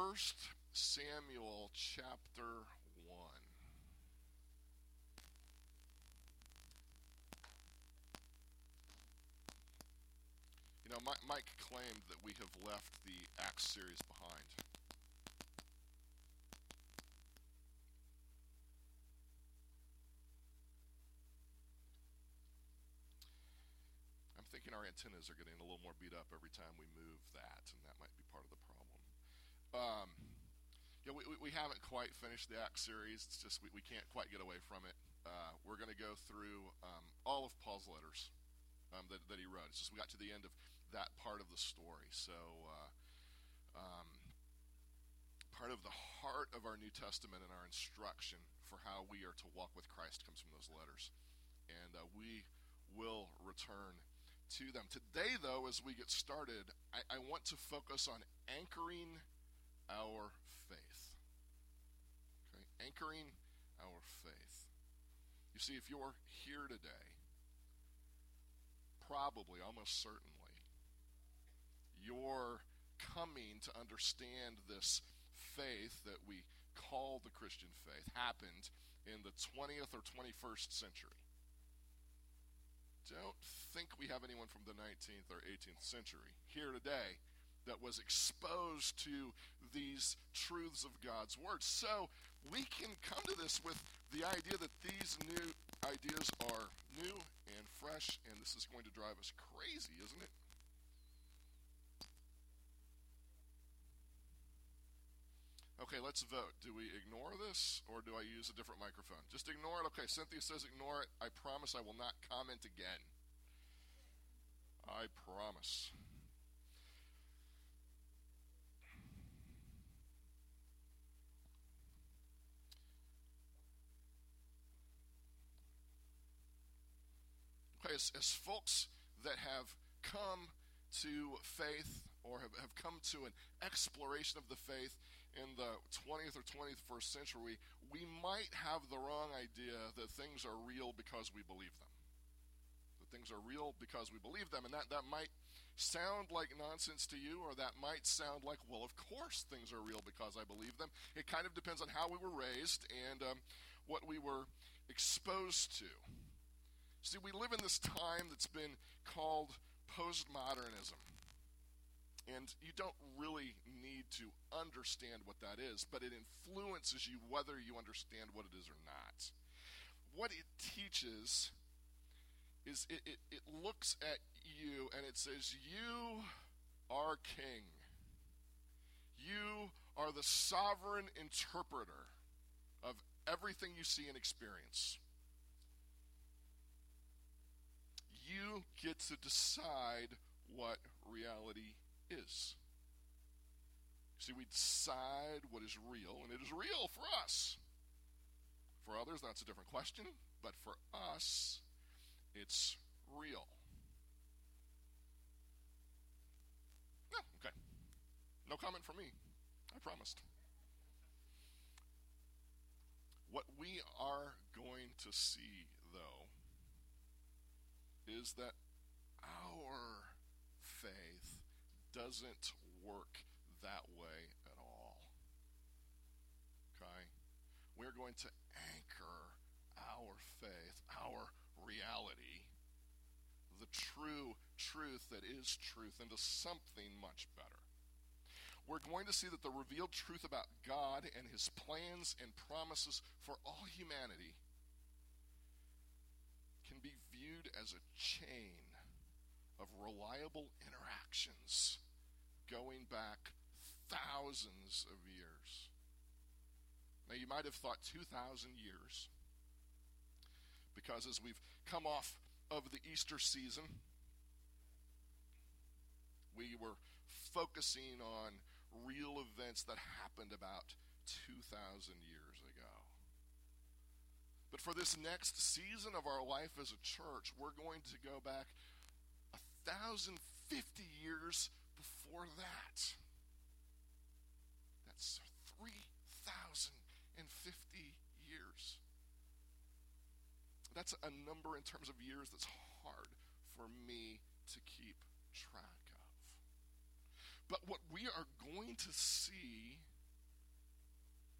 1 Samuel chapter 1. You know, Mike claimed that we have left the Acts series behind. I'm thinking our antennas are getting a little more beat up every time we move that, and that might be part of the problem. We haven't quite finished the Acts series. It's just we can't quite get away from it. We're going to go through all of Paul's letters that he wrote. It's just we got to the end of that part of the story. So part of the heart of our New Testament and our instruction for how we are to walk with Christ comes from those letters. And we will return to them. Today, though, as we get started, I want to focus on anchoring our faith. Okay? Anchoring our faith. You see, if you're here today, probably, almost certainly, you're coming to understand this faith that we call the Christian faith happened in the 20th or 21st century. Don't think we have anyone from the 19th or 18th century here today that was exposed to these truths of God's Word. So we can come to this with the idea that these new ideas are new and fresh, and this is going to drive us crazy, isn't it? Okay, let's vote. Do we ignore this, or do I use a different microphone? Just ignore it? Okay, Cynthia says ignore it. I promise I will not comment again. I promise. Okay, as folks that have come to faith or have come to an exploration of the faith in the 20th or 21st century, we might have the wrong idea that things are real because we believe them. That things are real because we believe them, and that might sound like nonsense to you, or that might sound like, well, of course things are real because I believe them. It kind of depends on how we were raised and what we were exposed to. See, we live in this time that's been called postmodernism. And you don't really need to understand what that is, but it influences you whether you understand what it is or not. What it teaches is it looks at you and it says, you are king. You are the sovereign interpreter of everything you see and experience. You get to decide what reality is. See, we decide what is real, and it is real for us. For others, that's a different question, but for us, it's real. No, okay. No comment from me. I promised. What we are going to see, though, is that our faith doesn't work that way at all. Okay? We're going to anchor our faith, our reality, the true truth that is truth, into something much better. We're going to see that the revealed truth about God and his plans and promises for all humanity can be viewed as a chain of reliable interactions going back thousands of years. Now, you might have thought 2,000 years, because as we've come off of the Easter season, we were focusing on real events that happened about 2,000 years ago. But for this next season of our life as a church, we're going to go back 1,050 years before that. That's 3,050 years. That's a number in terms of years that's hard for me to keep track of. But what we are going to see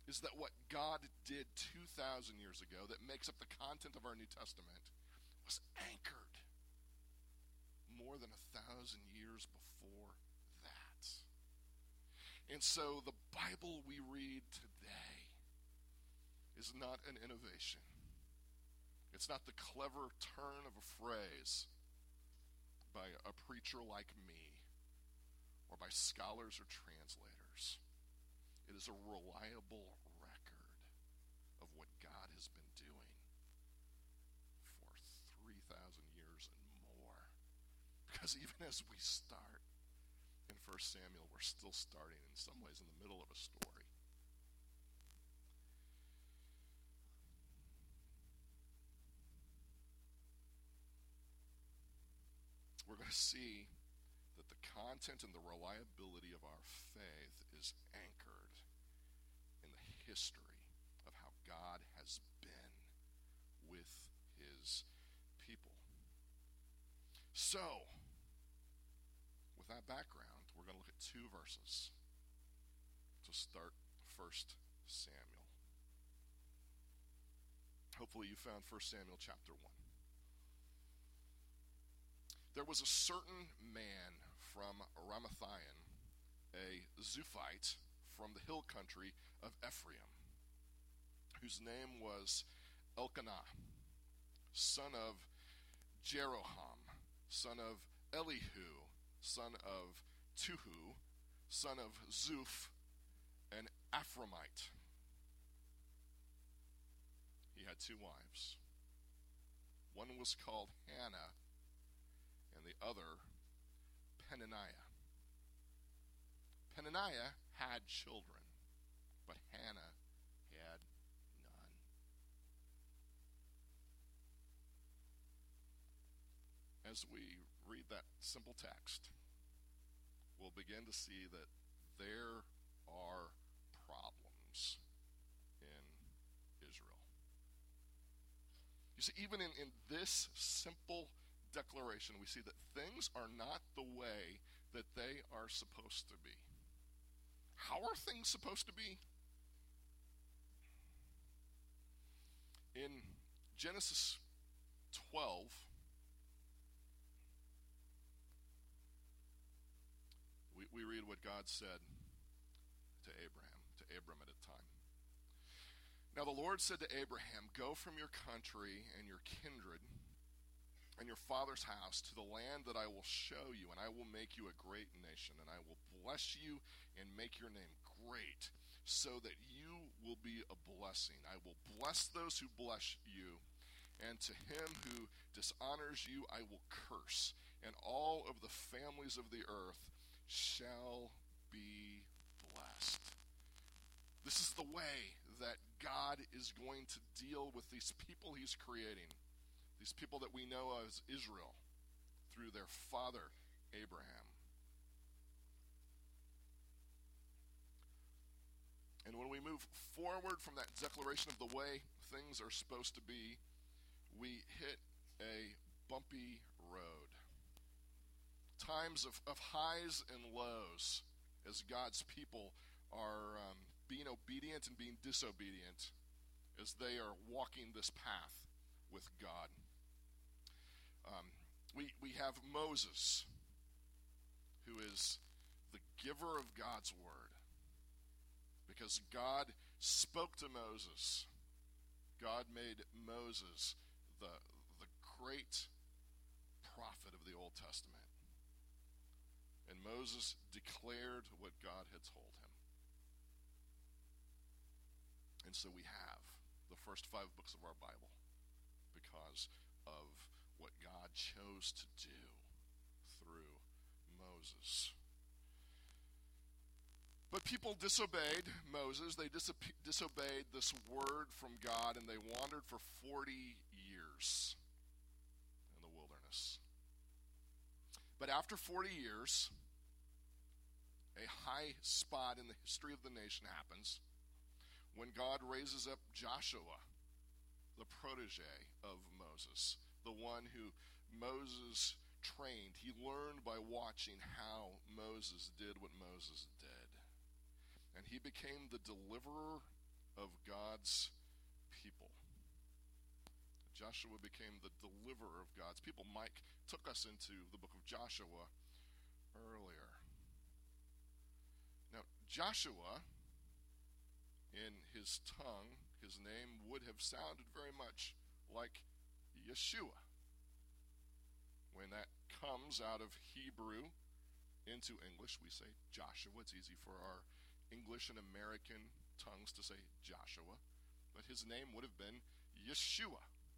is that what God did 2,000 years ago that makes up the content of our New Testament was anchored more than 1,000 years before that. And so the Bible we read today is not an innovation. It's not the clever turn of a phrase by a preacher like me or by scholars or translators. It is a reliable record of what God has been doing for 3,000 years and more. Because even as we start in 1 Samuel, we're still starting in some ways in the middle of a story. We're going to see that the content and the reliability of our faith is anchored in the history of how God has been with his people. So, with that background, we're going to look at two verses to start 1 Samuel. Hopefully you found 1 Samuel chapter 1. There was a certain man from Ramathaim, a Zuphite from the hill country of Ephraim, whose name was Elkanah, son of Jeroham, son of Elihu, son of Tuhu, son of Zuph, an Ephraimite. He had two wives. One was called Hannah, and the other Peninnah. Peninnah had children, but Hannah had none. As we read that simple text, we'll begin to see that there are problems in Israel. You see, even in this simple declaration, we see that things are not the way that they are supposed to be. How are things supposed to be? In Genesis 12, we read what God said to Abram at a time. Now the Lord said to Abraham, "Go from your country and your kindred and your father's house to the land that I will show you, and I will make you a great nation, and I will bless you and make your name great, so that you will be a blessing. I will bless those who bless you, and to him who dishonors you I will curse, and all of the families of the earth shall be blessed." This is the way that God is going to deal with these people he's creating. These people that we know as Israel through their father, Abraham. And when we move forward from that declaration of the way things are supposed to be, we hit a bumpy road. Times of highs and lows as God's people are being obedient and being disobedient as they are walking this path with God. We have Moses, who is the giver of God's word. Because God spoke to Moses. God made Moses the great prophet of the Old Testament. And Moses declared what God had told him. And so we have the first 5 books of our Bible because of what God chose to do through Moses. But people disobeyed Moses. They disobeyed this word from God, and they wandered for 40 years in the wilderness. But after 40 years, a high spot in the history of the nation happens when God raises up Joshua, the protege of Moses, the one who Moses trained. He learned by watching how Moses did what Moses did. And he became the deliverer of God's people. Joshua became the deliverer of God's people. Mike took us into the book of Joshua earlier. Now, Joshua, in his tongue, his name would have sounded very much like Yeshua. When that comes out of Hebrew into English, we say Joshua. It's easy for our English and American tongues to say Joshua, but his name would have been Yeshua.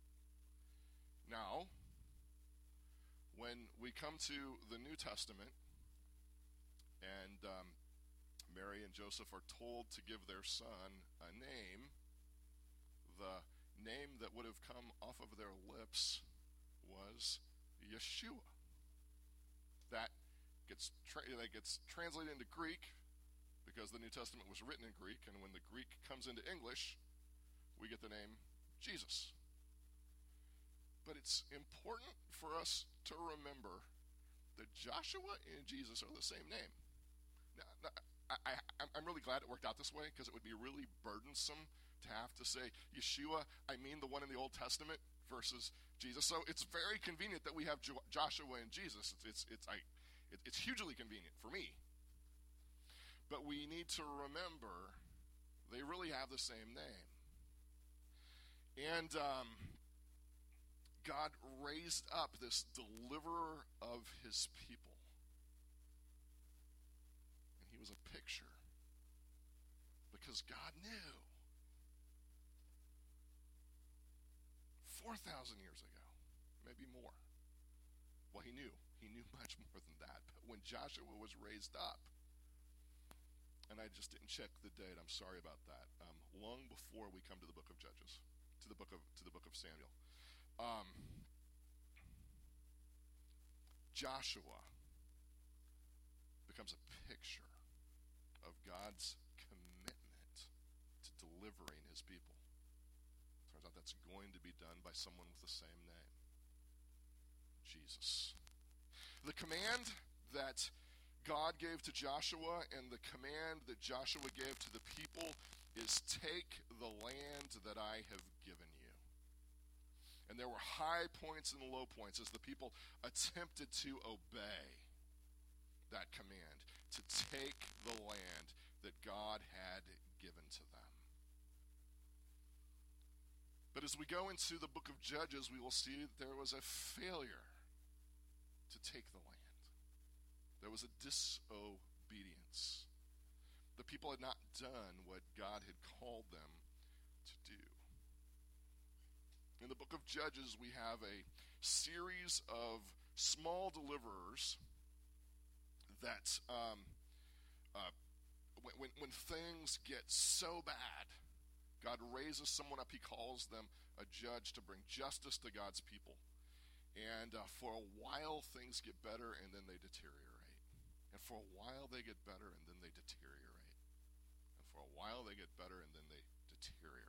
Now, when we come to the New Testament, and Mary and Joseph are told to give their son a name, the name that would have come off of their lips was Yeshua. That gets translated into Greek because the New Testament was written in Greek, and when the Greek comes into English, we get the name Jesus. But it's important for us to remember that Joshua and Jesus are the same name. Now, I'm really glad it worked out this way, because it would be really burdensome to have to say Yeshua, I mean the one in the Old Testament, versus Jesus. So it's very convenient that we have Joshua and Jesus. It's hugely convenient for me. But we need to remember they really have the same name. And God raised up this deliverer of his people. And he was a picture. Because God knew 4,000 years ago, maybe more. Well, he knew much more than that. But when Joshua was raised up, and I just didn't check the date, I'm sorry about that, long before we come to the book of Judges, to the book of Samuel. Joshua becomes a picture of God's commitment to delivering his people. Turns out that's going to be done by someone with the same name, Jesus. The command that God gave to Joshua and the command that Joshua gave to the people is, take the land that I have given you. And there were high points and low points as the people attempted to obey that command, to take the land that God had given to them. But as we go into the book of Judges, we will see that there was a failure to take the land. There was a disobedience. The people had not done what God had called them to do. In the book of Judges, we have a series of small deliverers that when things get so bad, God raises someone up. He calls them a judge to bring justice to God's people. And for a while, things get better, and then they deteriorate. And for a while, they get better, and then they deteriorate. And for a while, they get better, and then they deteriorate.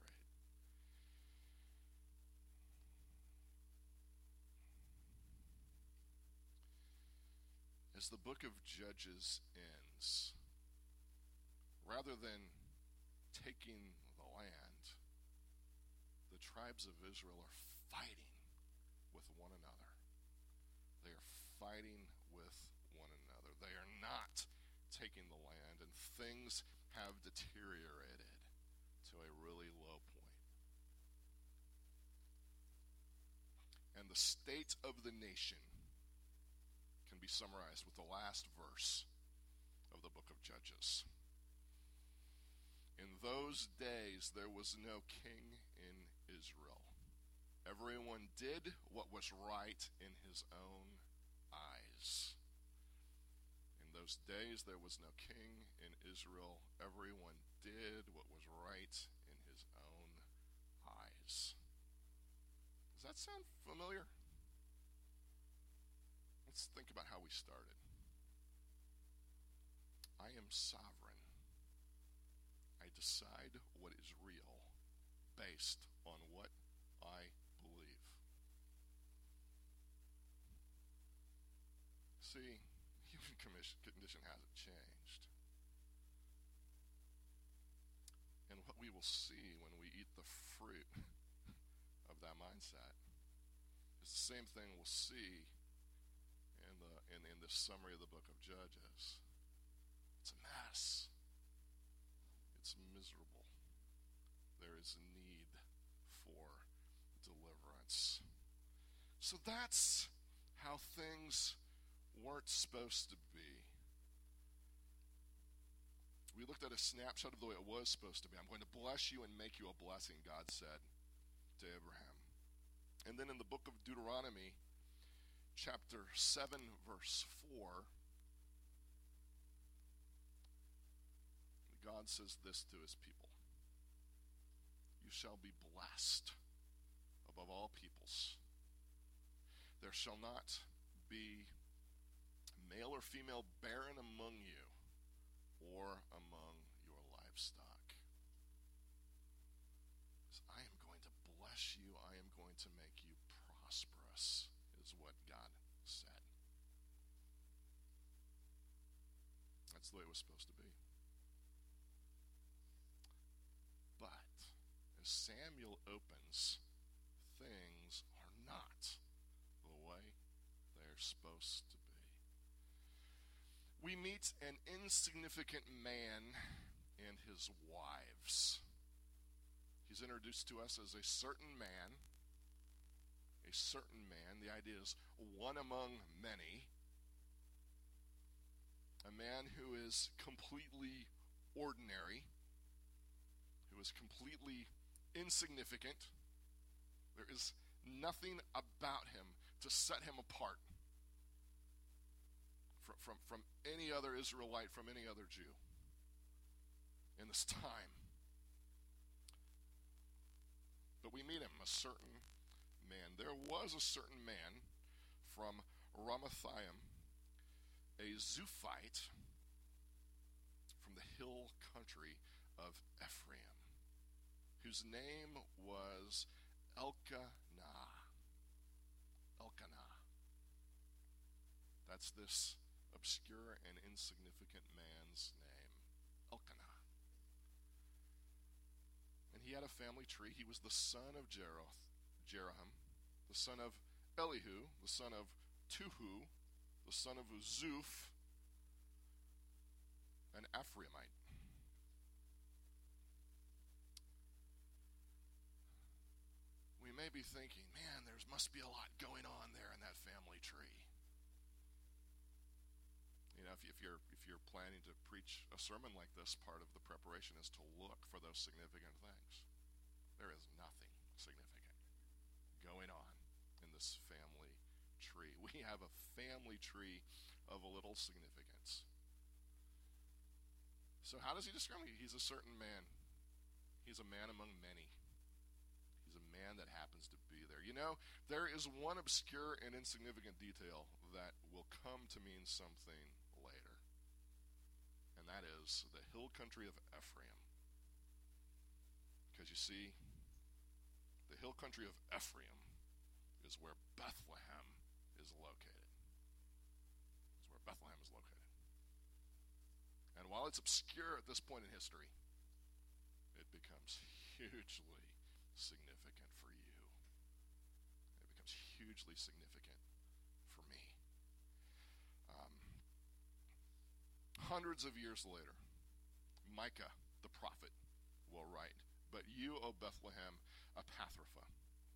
As the book of Judges ends, rather than taking the land, the tribes of Israel are fighting with one another. They are fighting with one another. They are not taking the land, and things have deteriorated to a really low point. And the state of the nation can be summarized with the last verse of the book of Judges. In those days there was no king in Israel. Everyone did what was right in his own eyes. In those days there was no king in Israel. Everyone did what was right in his own eyes. Does that sound familiar? Let's think about how we started. I am sovereign. I decide what is real based on what I believe. See, human condition hasn't changed. And what we will will see when we eat the fruit of that mindset. It's the same thing we'll see in this summary of the book of Judges. It's a mess. It's miserable. There is need for deliverance. So that's how things weren't supposed to be. We looked at a snapshot of the way it was supposed to be. I'm going to bless you and make you a blessing, God said to Abraham. And then in the book of Deuteronomy, chapter 7, verse 4, God says this to his people: you shall be blessed above all peoples. There shall not be male or female barren among you or among your livestock. I am going to bless you. I am going to make you prosperous, is what God said. That's the way it was supposed to be. But as Samuel opens, things are not the way they're supposed to be. We meet an insignificant man and his wives. He's introduced to us as a certain man. A certain man. The idea is one among many. A man who is completely ordinary, who is completely insignificant. There is nothing about him to set him apart from any other Israelite, from any other Jew in this time. But we meet him, a certain man. There was a certain man from Ramathaim, a Zuphite from the hill country of Ephraim, whose name was Elkanah. Elkanah. That's this obscure and insignificant man's name, Elkanah. And he had a family tree. He was the son of Jeroham, the son of Elihu, the son of Tuhu, the son of Uzuph, an Ephraimite. We may be thinking, man, there must be a lot going on there in that family tree. You know, if you're planning to preach a sermon like this, part of the preparation is to look for those significant things. There is nothing significant going on in this family tree. We have a family tree of a little significance. So how does he describe him? He's a certain man. He's a man among many. He's a man that happens to be there. You know, there is one obscure and insignificant detail that will come to mean something later. And that is the hill country of Ephraim. Because you see, the hill country of Ephraim is where Bethlehem is located. It's where Bethlehem is located. And while it's obscure at this point in history, it becomes hugely significant for you. It becomes hugely significant for me. Hundreds of years later, Micah, the prophet, will write, "But you, O Bethlehem, Ephrathah,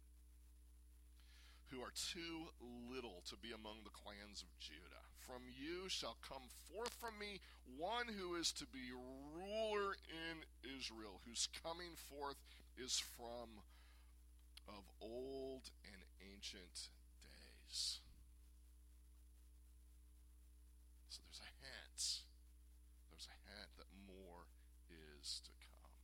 who are too little to be among the clans of Judah. From you shall come forth from me one who is to be ruler in Israel, whose coming forth is from of old and ancient days." So there's a hint. There's a hint that more is to come.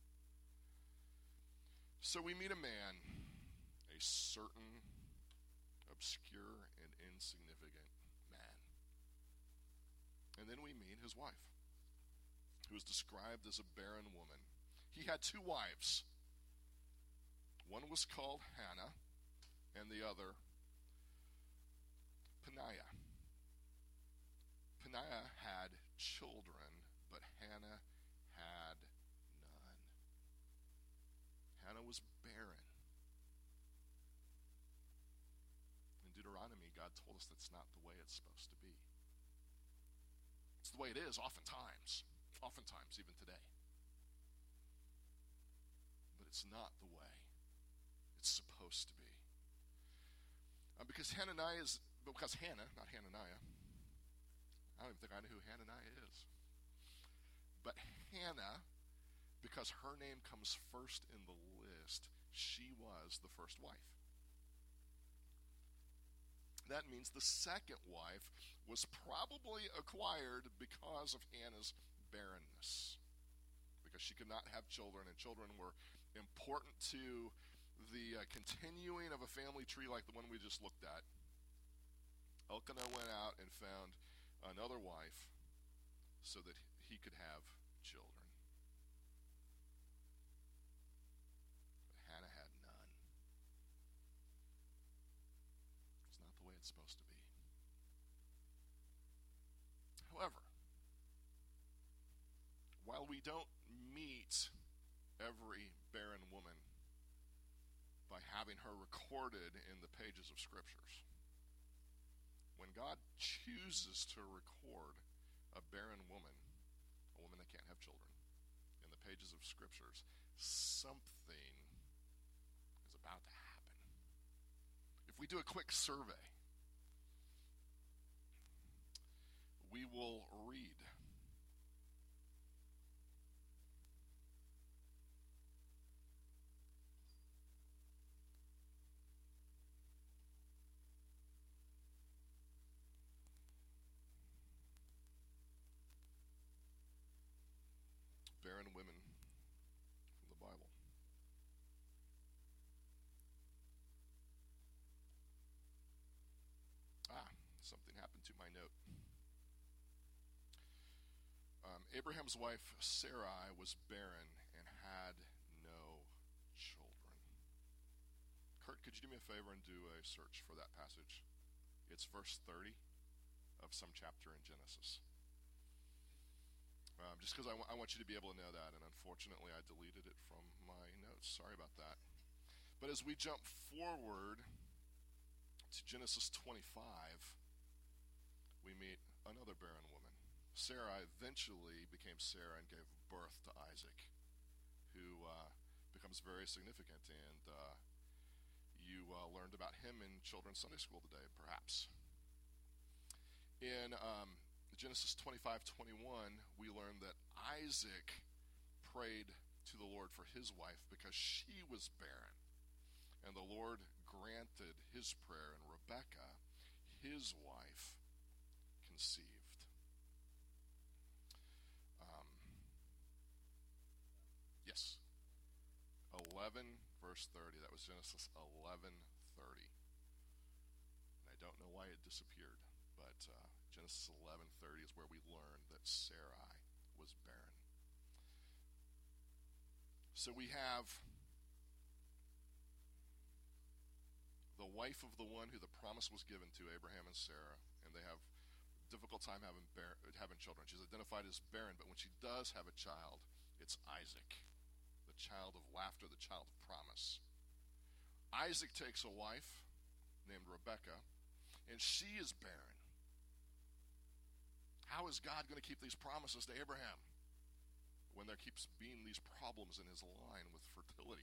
So we meet a man, a certain obscure and insignificant man. And then we meet his wife, who is described as a barren woman. He had two wives. One was called Hannah, and the other Peninnah. Peninnah had children, but Hannah had none. us that's not the way it's supposed to be. It's the way it is oftentimes even today. But it's not the way it's supposed to be. Because Hannah, not Hananiah. I don't even think I know who Hananiah is. But Hannah, because her name comes first in the list, she was the first wife. That means the second wife was probably acquired because of Hannah's barrenness, because she could not have children, and children were important to the continuing of a family tree like the one we just looked at. Elkanah went out and found another wife so that he could have children. But Hannah had none. It's not the way it's supposed to be. However, while we don't meet every barren woman by having her recorded in the pages of Scriptures, when God chooses to record a barren woman, a woman that can't have children, in the pages of Scriptures, something is about to happen. If we do a quick survey, we will read barren women from the Bible. Something happened to my note. Abraham's wife Sarai was barren and had no children. Kurt, could you do me a favor and do a search for that passage? It's verse 30 of some chapter in Genesis. Just because I want you to be able to know that, and unfortunately I deleted it from my notes. Sorry about that. But as we jump forward to Genesis 25, we meet another barren woman. Sarah eventually became Sarah and gave birth to Isaac, who becomes very significant, and you learned about him in children's Sunday school today, perhaps. In Genesis 25:21, we learn that Isaac prayed to the Lord for his wife because she was barren, and the Lord granted his prayer, and Rebekah, his wife, conceived. Yes. 11 verse 30. That was Genesis 11:30. And I don't know why it disappeared, but Genesis 11:30 is where we learn that Sarai was barren. So we have the wife of the one who the promise was given to, Abraham and Sarah, and they have a difficult time having children. She's identified as barren, but when she does have a child, it's Isaac, the child of laughter, the child of promise. Isaac takes a wife named Rebekah, and she is barren. How is God going to keep these promises to Abraham when there keeps being these problems in his line with fertility?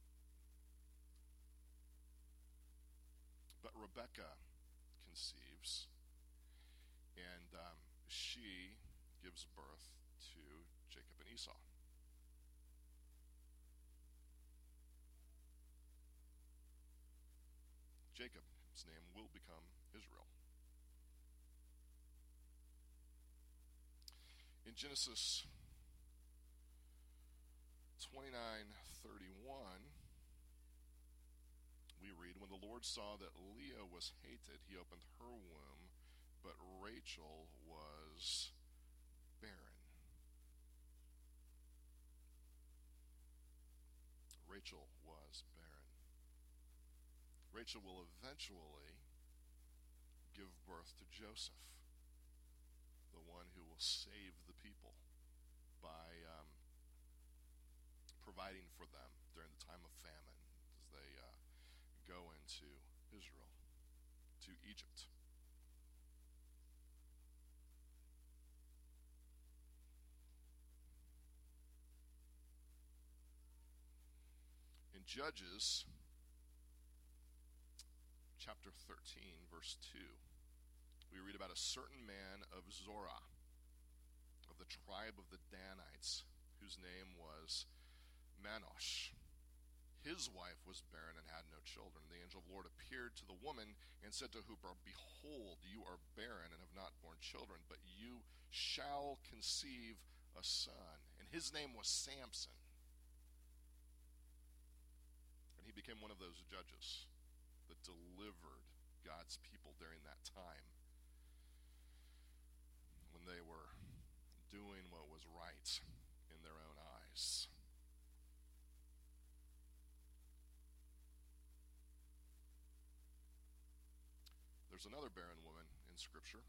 But Rebekah conceives, and she gives birth to Jacob and Esau. Jacob's name will become Israel. In Genesis 29:31, we read, when the Lord saw that Leah was hated, he opened her womb, but Rachel was barren. Rachel was barren. Rachel will eventually give birth to Joseph, the one who will save the people by providing for them during the time of famine as they go into Israel, to Egypt. In Judges chapter 13, verse 2, we read about a certain man of Zorah, of the tribe of the Danites, whose name was Manosh. His wife was barren and had no children. The angel of the Lord appeared to the woman and said to her, Behold, you are barren and have not borne children, but you shall conceive a son. And his name was Samson. And he became one of those judges that delivered God's people during that time when they were doing what was right in their own eyes. There's another barren woman in Scripture.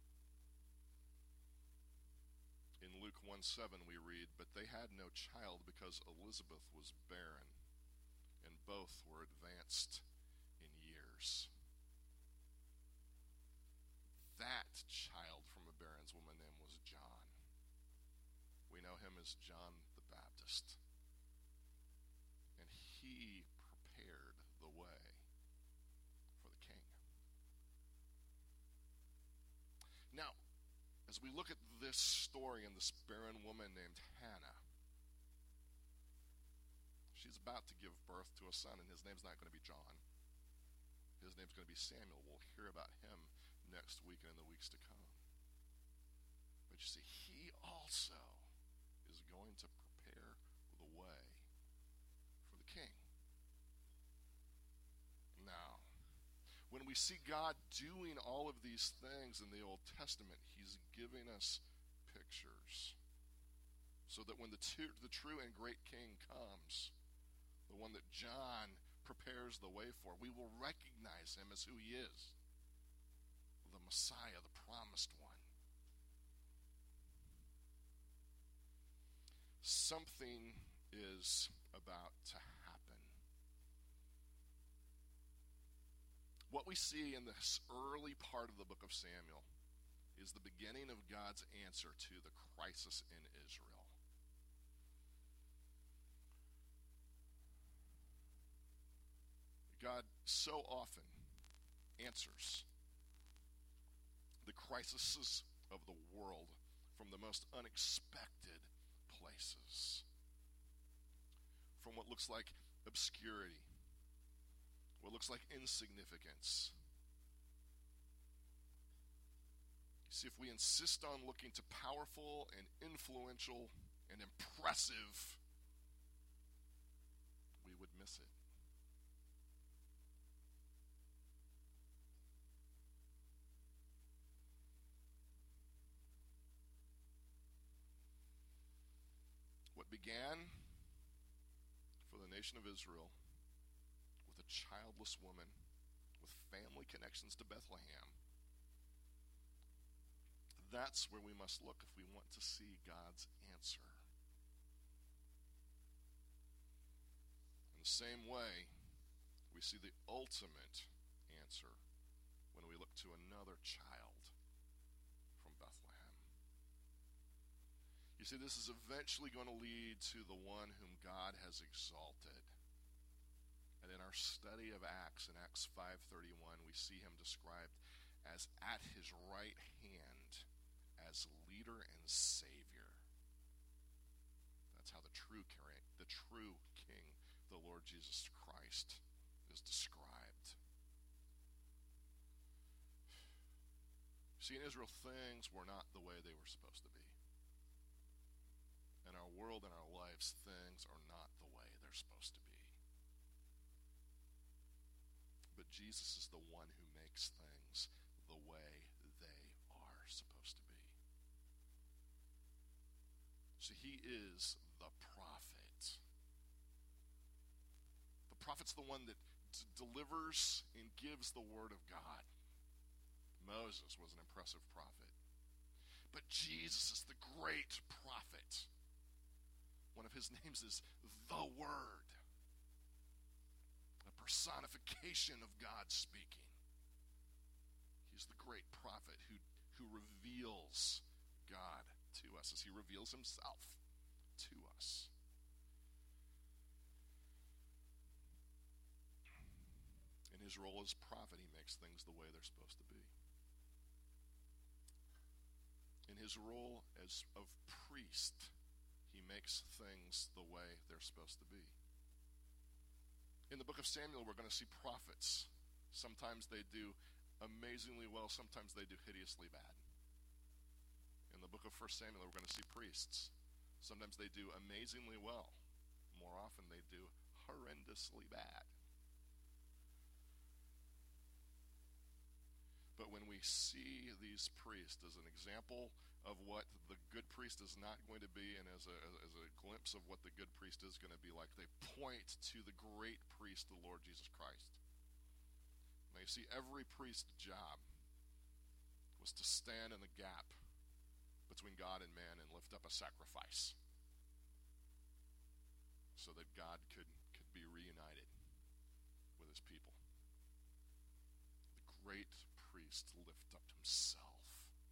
In Luke 1:7 we read, But they had no child because Elizabeth was barren, and both were advanced in years. That child from a barren woman's name was John. We know him as John the Baptist. And he prepared the way for the king. Now, as we look at this story and this barren woman named Hannah, she's about to give birth to a son, and his name's not going to be John. His name's going to be Samuel. We'll hear about him next week and in the weeks to come. But you see, he also is going to prepare the way for the king. Now, when we see God doing all of these things in the Old Testament, he's giving us pictures so that when the true and great king comes, the one that John prepares the way for, we will recognize him as who he is, the Messiah, the promised one. Something is about to happen. What we see in this early part of the book of Samuel is the beginning of God's answer to the crisis in Israel. God so often answers the crises of the world from the most unexpected places. From what looks like obscurity, what looks like insignificance. You see, if we insist on looking to powerful and influential and impressive, we would miss it. What began for the nation of Israel with a childless woman with family connections to Bethlehem, that's where we must look if we want to see God's answer. In the same way, we see the ultimate answer when we look to another child from Bethlehem. You see, this is eventually going to lead to the one whom God has exalted. And in our study of Acts, in Acts 5:31, we see him described as at his right hand as leader and savior. That's how the true king, the Lord Jesus Christ, is described. See, in Israel, things were not the way they were supposed to be. In our world, in our lives, things are not the way they're supposed to be. But Jesus is the one who makes things the way they are supposed to be. So he is the prophet. The prophet's the one that delivers and gives the word of God. Moses was an impressive prophet. But Jesus is the great prophet. One of his names is the Word, a personification of God speaking. He's the great prophet who reveals God to us as he reveals himself to us. his role as prophet, he makes things the way they're supposed to be. In his role as of priest, he makes things the way they're supposed to be. In the book of Samuel, we're going to see prophets. Sometimes they do amazingly well, sometimes they do hideously bad. In the book of 1 Samuel, we're going to see priests. Sometimes they do amazingly well. More often they do horrendously bad. But when we see these priests as an example of what the good priest is not going to be, and as a glimpse of what the good priest is going to be like, they point to the great priest, the Lord Jesus Christ. Now you see, every priest's job was to stand in the gap between God and man and lift up a sacrifice so that God could be reunited with his people. The great priest lift up himself.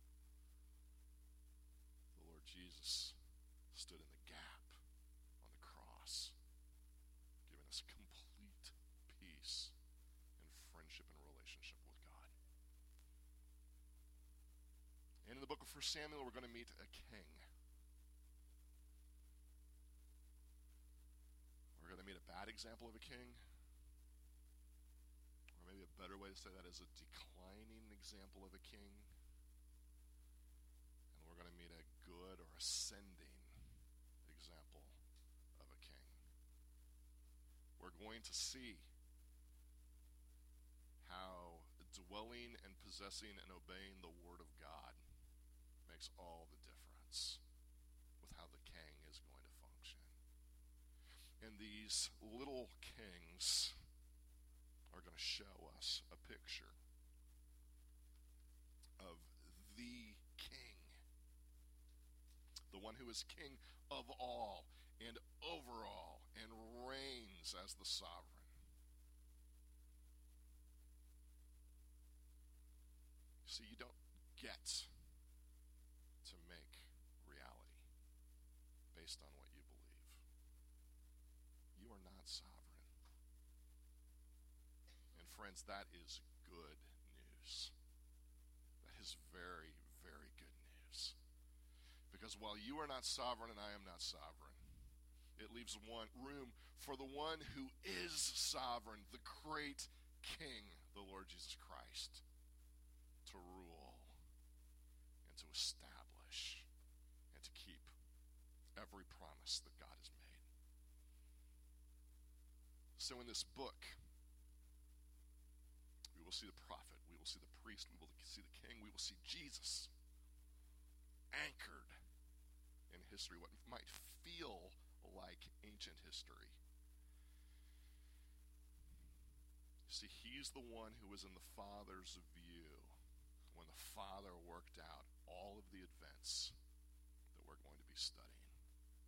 The Lord Jesus stood in the gap on the cross, giving us complete peace and friendship and relationship with God. And in the book of 1 Samuel, we're going to meet a king. We're going to meet a bad example of a king. Or maybe a better way to say that is a declining example of a king. And we're going to meet a good or ascending example of a king. We're going to see how dwelling and possessing and obeying the Word of God makes all the difference with how the king is going to function. And these little kings are going to show us a picture of the king, the one who is king of all and over all and reigns as the sovereign. See, you don't get to make reality based on what you believe. You are not sovereign. And friends, that is good news. That is very, very good news. Because while you are not sovereign and I am not sovereign, it leaves room for the one who is sovereign, the great King, the Lord Jesus Christ, to rule and to establish and to keep every promise that God has made. So in this book, we will see the prophet, we will see the priest, we will see the king, we will see Jesus anchored in history, what might feel like ancient history. See, he's the one who was in the Father's view when the Father worked out all of the events that we're going to be studying.